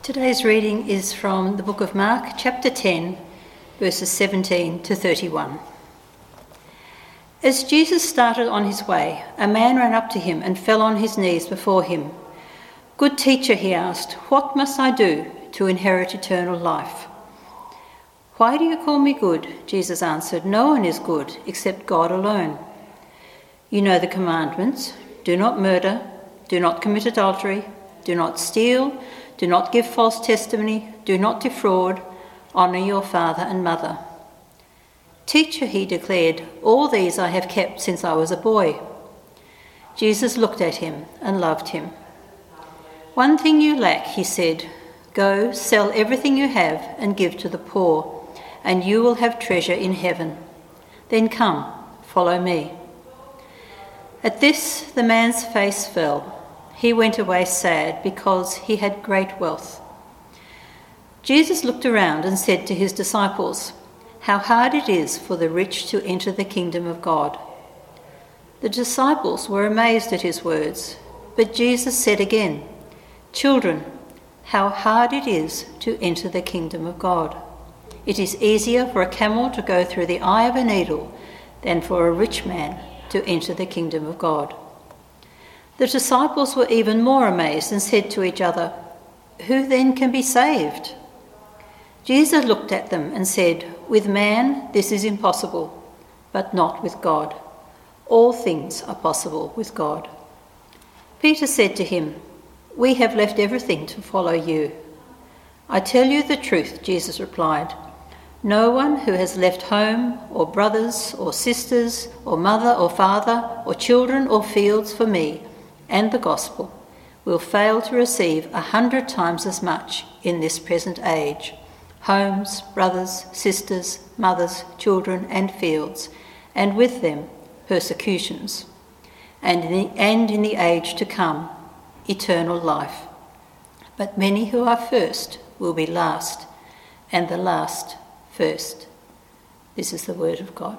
Today's reading is from the book of Mark, chapter 10, verses 17 to 31. As Jesus started on his way, a man ran up to him and fell on his knees before him. "Good teacher," he asked, "what must I do to inherit eternal life?" "Why do you call me good?" Jesus answered. "No one is good except God alone. You know the commandments: do not murder, do not commit adultery, do not steal, do not give false testimony, do not defraud, honour your father and mother." "Teacher," he declared, "all these I have kept since I was a boy." Jesus looked at him and loved him. "One thing you lack," he said. "Go, sell everything you have and give to the poor, and you will have treasure in heaven. Then come, follow me." At this, the man's face fell. He went away sad because he had great wealth. Jesus looked around and said to his disciples, "How hard it is for the rich to enter the kingdom of God." The disciples were amazed at his words, but Jesus said again, "Children, how hard it is to enter the kingdom of God. It is easier for a camel to go through the eye of a needle than for a rich man to enter the kingdom of God." The disciples were even more amazed and said to each other, "Who then can be saved?" Jesus looked at them and said, "With man this is impossible, but not with God. All things are possible with God." Peter said to him, "We have left everything to follow you." "I tell you the truth," Jesus replied. "No one who has left home or brothers or sisters or mother or father or children or fields for me and the gospel will fail to receive 100 times as much in this present age: homes, brothers, sisters, mothers, children and fields, and with them persecutions, and in the age to come, eternal life. But many who are first will be last, and the last first." This is the word of God.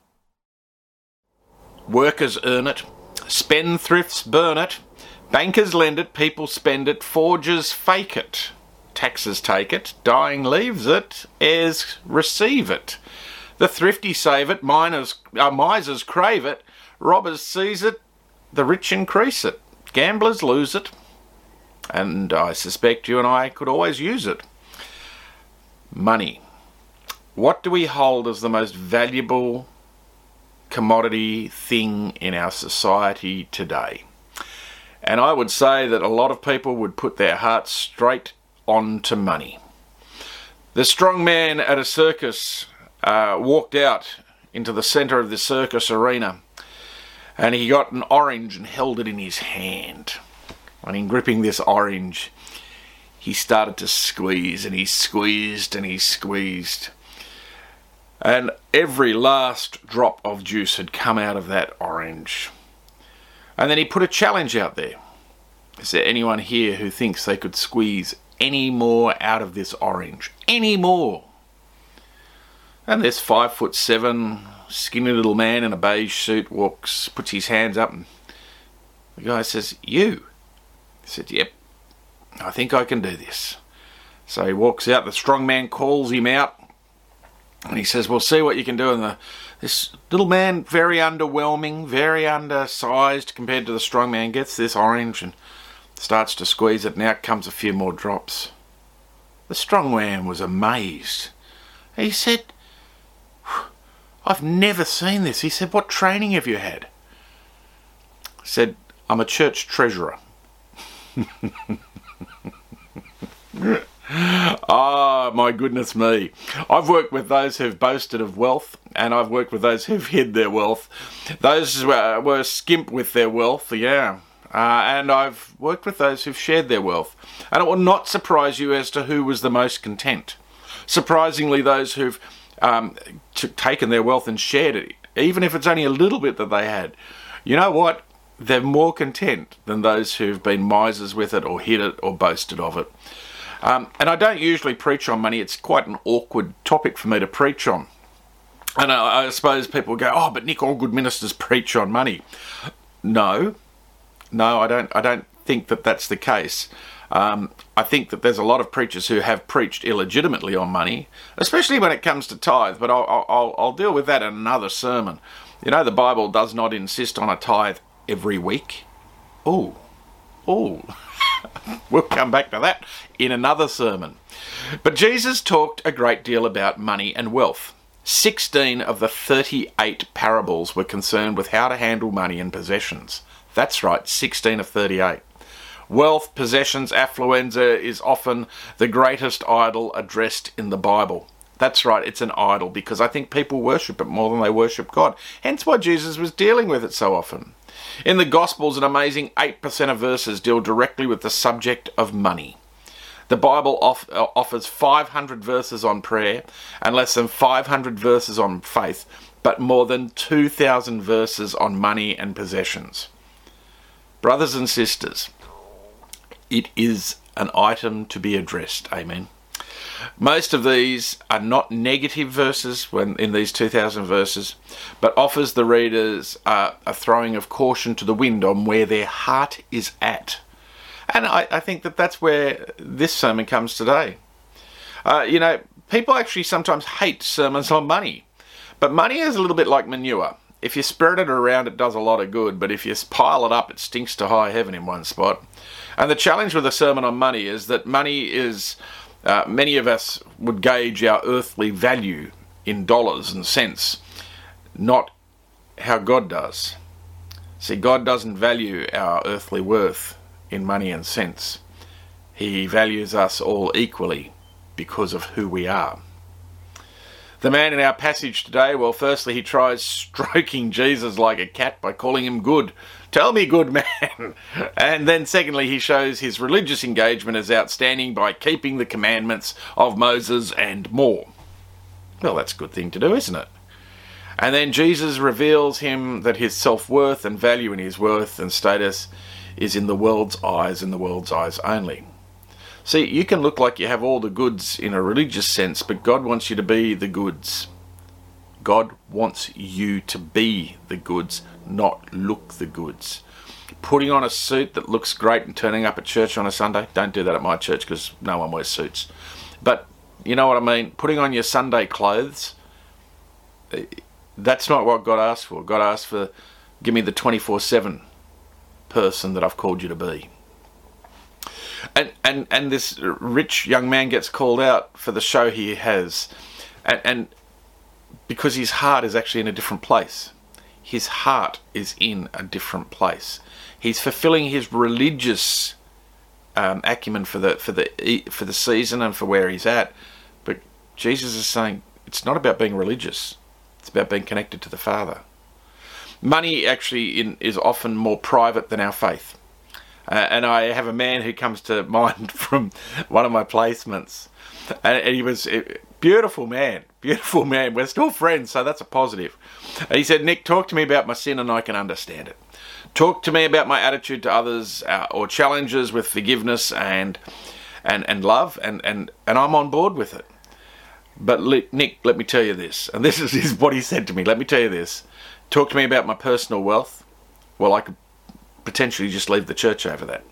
Workers earn it, spendthrifts burn it, bankers lend it, people spend it, forgers fake it, taxes take it, dying leaves it, heirs receive it. The thrifty save it, misers crave it, robbers seize it, the rich increase it, gamblers lose it, and I suspect you and I could always use it. Money. What do we hold as the most valuable commodity thing in our society today? And I would say that a lot of people would put their hearts straight onto money. The strong man at a circus walked out into the centre of the circus arena, and he got an orange and held it in his hand. And in gripping this orange, he started to squeeze, and he squeezed and he squeezed. And every last drop of juice had come out of that orange. And then he put a challenge out there. Is there anyone here who thinks they could squeeze any more out of this orange? Any more? And this 5'7", skinny little man in a beige suit puts his hands up, and the guy says, "You?" He said, "Yep, I think I can do this." So he walks out, the strong man calls him out, and he says, "Well, see what you can do." And this little man, very underwhelming, very undersized compared to the strong man, gets this orange and starts to squeeze it, and out comes a few more drops. The strong man was amazed. He said, "I've never seen this." He said, "What training have you had?" He said, "I'm a church treasurer." Oh, my goodness me. I've worked with those who've boasted of wealth, and I've worked with those who've hid their wealth. Those were skimp with their wealth, and I've worked with those who've shared their wealth. And it will not surprise you as to who was the most content. Surprisingly, those who've taken their wealth and shared it, even if it's only a little bit that they had, you know what? They're more content than those who've been misers with it or hid it or boasted of it. And I don't usually preach on money. It's quite an awkward topic for me to preach on. And I suppose people go, "Oh, but Nick, all good ministers preach on money." No, I don't think that that's the case. I think that there's a lot of preachers who have preached illegitimately on money, especially when it comes to tithe, but I'll deal with that in another sermon. You know, the Bible does not insist on a tithe every week. We'll come back to that in another sermon. But Jesus talked a great deal about money and wealth. 16 of the 38 parables were concerned with how to handle money and possessions. That's right, 16 of 38. Wealth, possessions, affluenza is often the greatest idol addressed in the Bible. That's right, it's an idol, because I think people worship it more than they worship God. Hence why Jesus was dealing with it so often. In the Gospels, an amazing 8% of verses deal directly with the subject of money. The Bible offers 500 verses on prayer and less than 500 verses on faith, but more than 2,000 verses on money and possessions. Brothers and sisters, it is an item to be addressed. Amen. Most of these are not negative verses when in these 2,000 verses, but offers the readers a throwing of caution to the wind on where their heart is at. And I think that that's where this sermon comes today. People actually sometimes hate sermons on money. But money is a little bit like manure. If you spread it around, it does a lot of good. But if you pile it up, it stinks to high heaven in one spot. And the challenge with a sermon on money is that money is... many of us would gauge our earthly value in dollars and cents, not how God does. See, God doesn't value our earthly worth in money and cents. He values us all equally because of who we are. The man in our passage today, well, firstly, he tries stroking Jesus like a cat by calling him good. Tell me, good man. And then secondly, he shows his religious engagement as outstanding by keeping the commandments of Moses and more. Well, that's a good thing to do, isn't it? And then Jesus reveals him that his self-worth and value in his worth and status is in the world's eyes and the world's eyes only. See, you can look like you have all the goods in a religious sense, but God wants you to be the goods. God wants you to be the goods, not look the goods. Putting on a suit that looks great and turning up at church on a Sunday, don't do that at my church because no one wears suits. But you know what I mean? Putting on your Sunday clothes, that's not what God asked for. God asked for, give me the 24/7 person that I've called you to be. And this rich young man gets called out for the show he has, and because his heart is actually in a different place. His heart is in a different place. He's fulfilling his religious acumen for the season and for where he's at. But Jesus is saying it's not about being religious. It's about being connected to the Father. Money actually is often more private than our faith. And I have a man who comes to mind from one of my placements. And he was a beautiful man. We're still friends, so that's a positive. And he said, Nick, talk to me about my sin and I can understand it. Talk to me about my attitude to others or challenges with forgiveness and love, and I'm on board with it. But Nick, let me tell you this, and this is what he said to me. Let me tell you this. Talk to me about my personal wealth. Well, I could potentially just leave the church over that.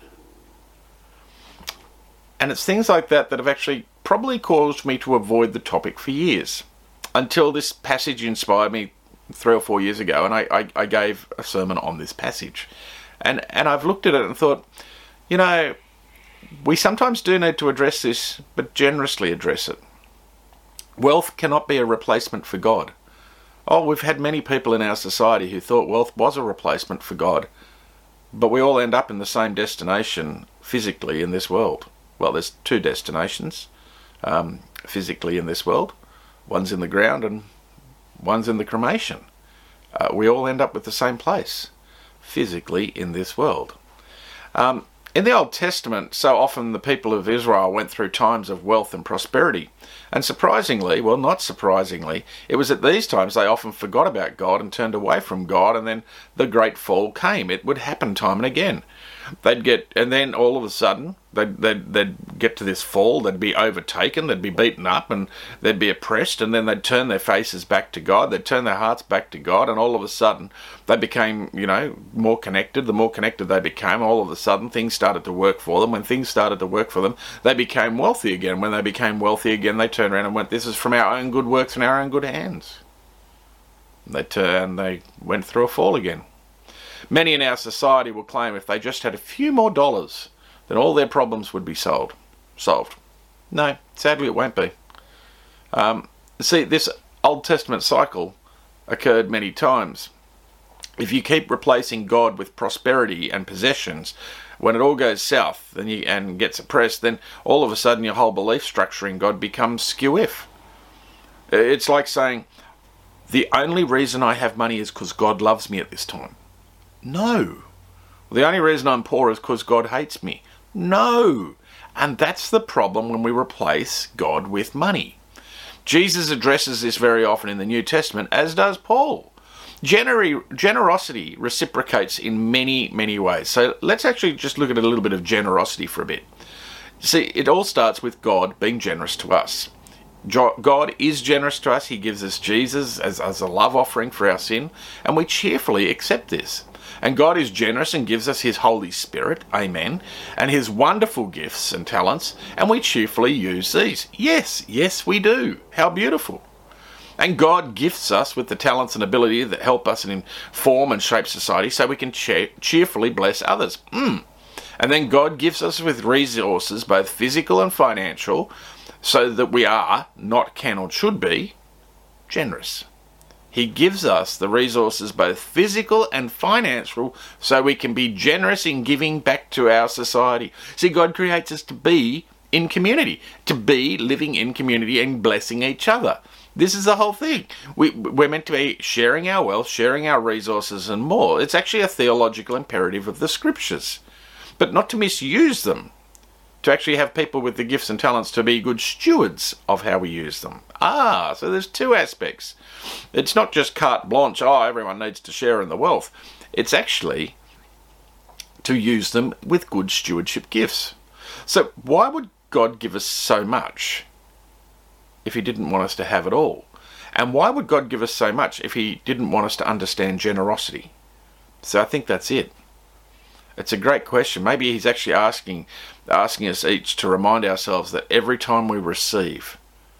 And it's things like that have actually probably caused me to avoid the topic for years, until this passage inspired me 3 or 4 years ago, and I gave a sermon on this passage. And I've looked at it and thought, you know, we sometimes do need to address this, but generously address it. Wealth cannot be a replacement for God. Oh, we've had many people in our society who thought wealth was a replacement for God, but we all end up in the same destination physically in this world. Well, there's 2 destinations physically in this world. One's in the ground and one's in the cremation. We all end up with the same place physically in this world. In the Old Testament, so often the people of Israel went through times of wealth and prosperity. And surprisingly, well, not surprisingly, it was at these times they often forgot about God and turned away from God, and then the great fall came. It would happen time and again. and then all of a sudden they'd get to this fall, they'd be overtaken, they'd be beaten up, and they'd be oppressed, and then they'd turn their faces back to God, they'd turn their hearts back to God, and all of a sudden they became, more connected. The more connected they became, all of a sudden things started to work for them. When things started to work for them, they became wealthy again. When they became wealthy again, they turned around and went, this is from our own good works and our own good hands. They went through a fall again. Many in our society will claim if they just had a few more dollars, then all their problems would be solved. No, sadly it won't be. See, this Old Testament cycle occurred many times. If you keep replacing God with prosperity and possessions, when it all goes south and gets oppressed, then all of a sudden your whole belief structure in God becomes skew-if. It's like saying, the only reason I have money is because God loves me at this time. No. The only reason I'm poor is because God hates me. No. And that's the problem when we replace God with money. Jesus addresses this very often in the New Testament, as does Paul. Generosity reciprocates in many, many ways. So let's actually just look at a little bit of generosity for a bit. See, it all starts with God being generous to us. God is generous to us. He gives us Jesus as a love offering for our sin, and we cheerfully accept this. And God is generous and gives us his Holy Spirit, amen, and his wonderful gifts and talents, and we cheerfully use these. Yes, we do. How beautiful. And God gifts us with the talents and ability that help us inform and shape society so we can cheerfully bless others. And then God gives us with resources, both physical and financial, so that we are, not can or should be, generous. He gives us the resources, both physical and financial, so we can be generous in giving back to our society. See, God creates us to be in community, to be living in community and blessing each other. This is the whole thing. We're meant to be sharing our wealth, sharing our resources and more. It's actually a theological imperative of the scriptures, but not to misuse them. To actually have people with the gifts and talents to be good stewards of how we use them. So there's two aspects. It's not just carte blanche, everyone needs to share in the wealth. It's actually to use them with good stewardship gifts. So why would God give us so much if he didn't want us to have it all? And why would God give us so much if he didn't want us to understand generosity? So I think that's it. It's a great question. Maybe he's actually asking us each to remind ourselves that every time we receive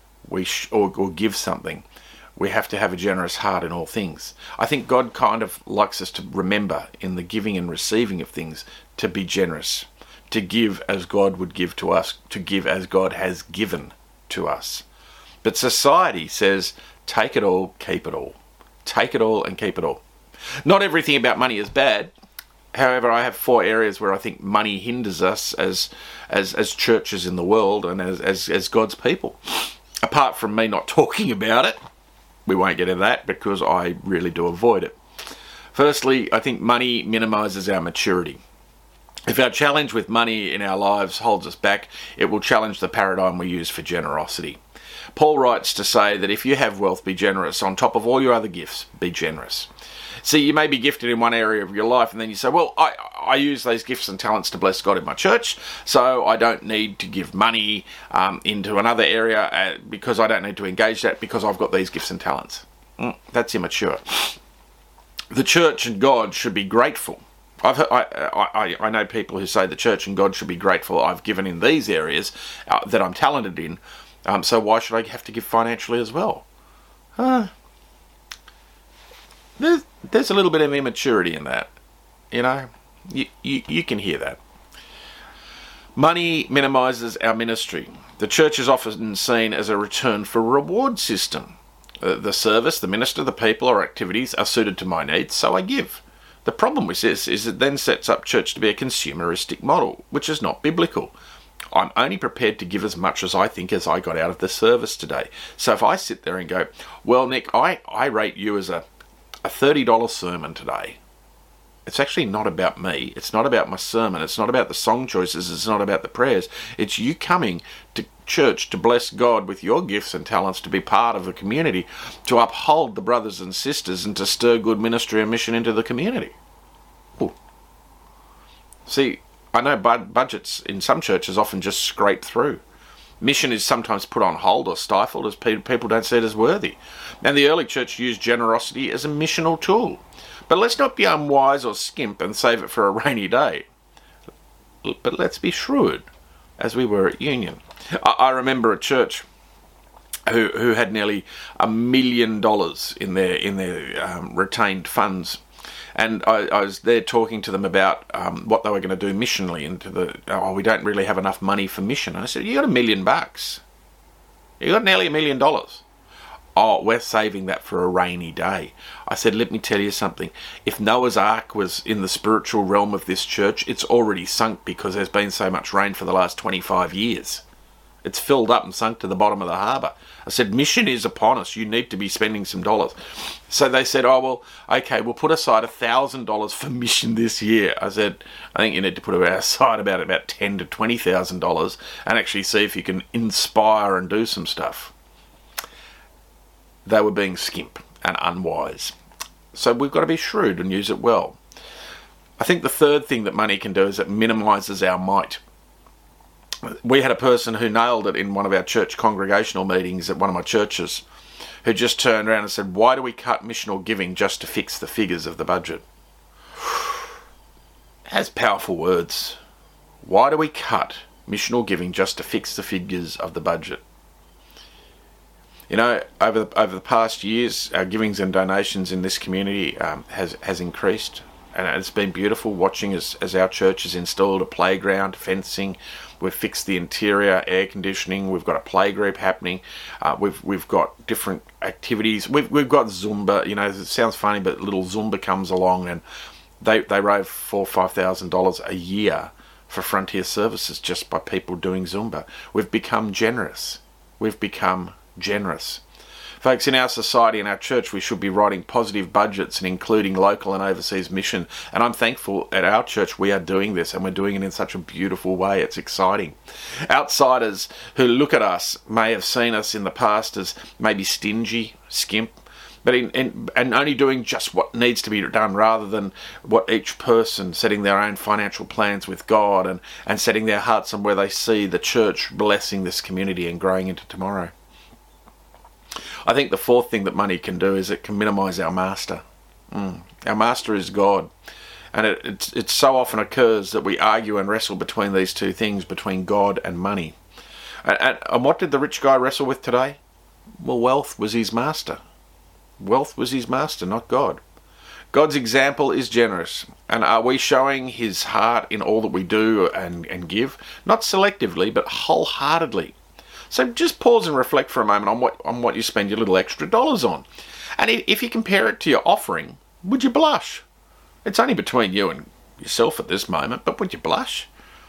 or give something, we have to have a generous heart in all things. I think God kind of likes us to remember in the giving and receiving of things to be generous, to give as God would give to us, to give as God has given to us. But society says, take it all, keep it all. Take it all and keep it all. Not everything about money is bad. However, I have 4 areas where I think money hinders us as churches in the world and as God's people. Apart from me not talking about it, we won't get into that because I really do avoid it. Firstly, I think money minimises our maturity. If our challenge with money in our lives holds us back, it will challenge the paradigm we use for generosity. Paul writes to say that if you have wealth, be generous. On top of all your other gifts, be generous. See, you may be gifted in one area of your life and then you say, well, I use those gifts and talents to bless God in my church, so I don't need to give money into another area because I don't need to engage that because I've got these gifts and talents. That's immature. The church and God should be grateful. I know people who say the church and God should be grateful I've given in these areas that I'm talented in, so why should I have to give financially as well? There's a little bit of immaturity in that, you can hear that. Money minimises our ministry. The church is often seen as a return for reward system. The service, the minister, the people or activities are suited to my needs, so I give. The problem with this is it then sets up church to be a consumeristic model, which is not biblical. I'm only prepared to give as much as I think as I got out of the service today. So if I sit there and go, well, Nick, I rate you as a $30 sermon today. It's actually not about me. It's not about my sermon. It's not about the song choices. It's not about the prayers. It's you coming to church to bless God with your gifts and talents, to be part of a community, to uphold the brothers and sisters and to stir good ministry and mission into the community. Ooh. See, I know budgets in some churches often just scrape through. Mission is sometimes put on hold or stifled as people don't see it as worthy. And the early church used generosity as a missional tool. But let's not be unwise or skimp and save it for a rainy day. But let's be shrewd, as we were at Union. I remember a church who had nearly $1 million in their retained funds. And I was there talking to them about what they were going to do missionally, and we don't really have enough money for mission. And I said, you got $1 million. You got nearly $1 million. Oh, we're saving that for a rainy day. I said, let me tell you something. If Noah's Ark was in the spiritual realm of this church, it's already sunk because there's been so much rain for the last 25 years. It's filled up and sunk to the bottom of the harbour. I said, mission is upon us. You need to be spending some dollars. So they said, oh, well, okay, we'll put aside $1,000 for mission this year. I said, I think you need to put aside about $10,000 to $20,000 and actually see if you can inspire and do some stuff. They were being skimp and unwise. So we've got to be shrewd and use it well. I think the third thing that money can do is it minimises our might. We had a person who nailed it in one of our church congregational meetings at one of my churches, who just turned around and said, why do we cut missional giving just to fix the figures of the budget? Has powerful words. Why do we cut missional giving just to fix the figures of the budget? You know, over the past years, our givings and donations in this community has increased. And it's been beautiful watching as our church has installed a playground, fencing. We've fixed the interior, air conditioning. We've got a play group happening. We've got different activities. We've got Zumba. You know, it sounds funny, but little Zumba comes along, and they raise $4,000 or $5,000 a year for Frontier Services just by people doing Zumba. We've become generous. Folks, in our society and our church, we should be writing positive budgets and including local and overseas mission. And I'm thankful at our church we are doing this, and we're doing it in such a beautiful way. It's exciting. Outsiders who look at us may have seen us in the past as maybe stingy, skimp, but and only doing just what needs to be done rather than what each person setting their own financial plans with God and setting their hearts on where they see the church blessing this community and growing into tomorrow. I think the fourth thing that money can do is it can minimise our master. Our master is God. And it so often occurs that we argue and wrestle between these two things, between God and money. And what did the rich guy wrestle with today? Well, wealth was his master. Wealth was his master, not God. God's example is generous. And are we showing his heart in all that we do and give? Not selectively, but wholeheartedly. So just pause and reflect for a moment on what you spend your little extra dollars on. And if you compare it to your offering, would you blush? It's only between you and yourself at this moment, but would you blush?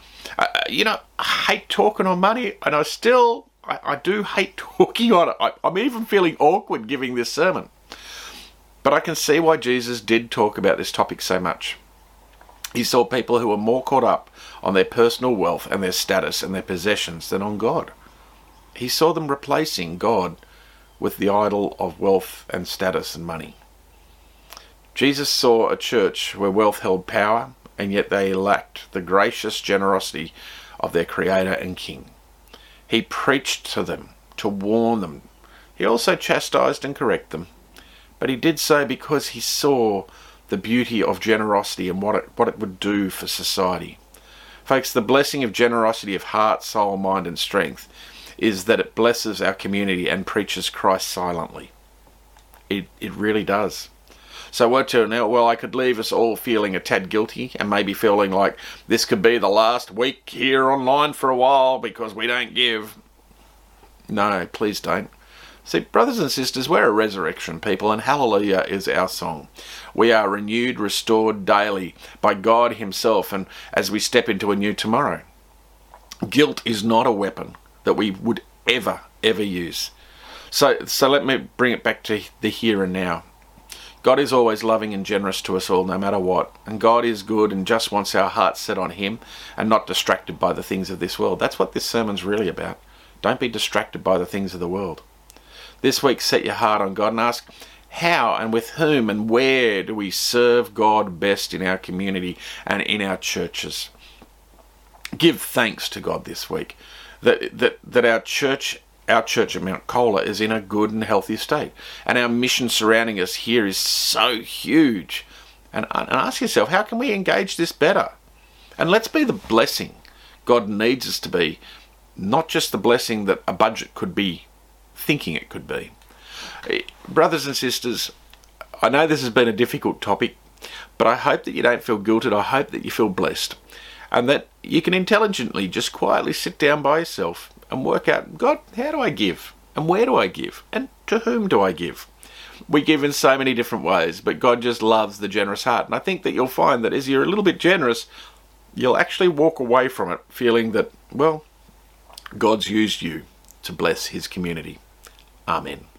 I hate talking on money, and I do hate talking on it. I'm even feeling awkward giving this sermon. But I can see why Jesus did talk about this topic so much. He saw people who were more caught up on their personal wealth and their status and their possessions than on God. He saw them replacing God with the idol of wealth and status and money. Jesus saw a church where wealth held power, and yet they lacked the gracious generosity of their Creator and King. He preached to them, to warn them. He also chastised and corrected them. But he did so because he saw the beauty of generosity and what it would do for society. Folks, the blessing of generosity of heart, soul, mind and strength is that it blesses our community and preaches Christ silently. It really does. So what to now? Well, I could leave us all feeling a tad guilty and maybe feeling like this could be the last week here online for a while because we don't give. No, please don't. See, brothers and sisters, we're a resurrection people, and hallelujah is our song. We are renewed, restored daily by God himself, and as we step into a new tomorrow. Guilt is not a weapon that we would ever use. So let me bring it back to the here and now. God is always loving and generous to us all, no matter what. And God is good and just wants our hearts set on him and not distracted by the things of this world. That's what this sermon's really about. Don't be distracted by the things of the world. This week, set your heart on God and ask, how and with whom and where do we serve God best in our community and in our churches. Give thanks to God this week that our church at Mount Cola is in a good and healthy state, and our mission surrounding us here is so huge. And ask yourself, how can we engage this better? And let's be the blessing God needs us to be, not just the blessing that a budget could be thinking it could be. Brothers and sisters, I know this has been a difficult topic, but I hope that you don't feel guilted. I hope that you feel blessed, and that you can intelligently, just quietly sit down by yourself and work out, God, how do I give? And where do I give? And to whom do I give? We give in so many different ways, but God just loves the generous heart. And I think that you'll find that as you're a little bit generous, you'll actually walk away from it feeling that, well, God's used you to bless his community. Amen.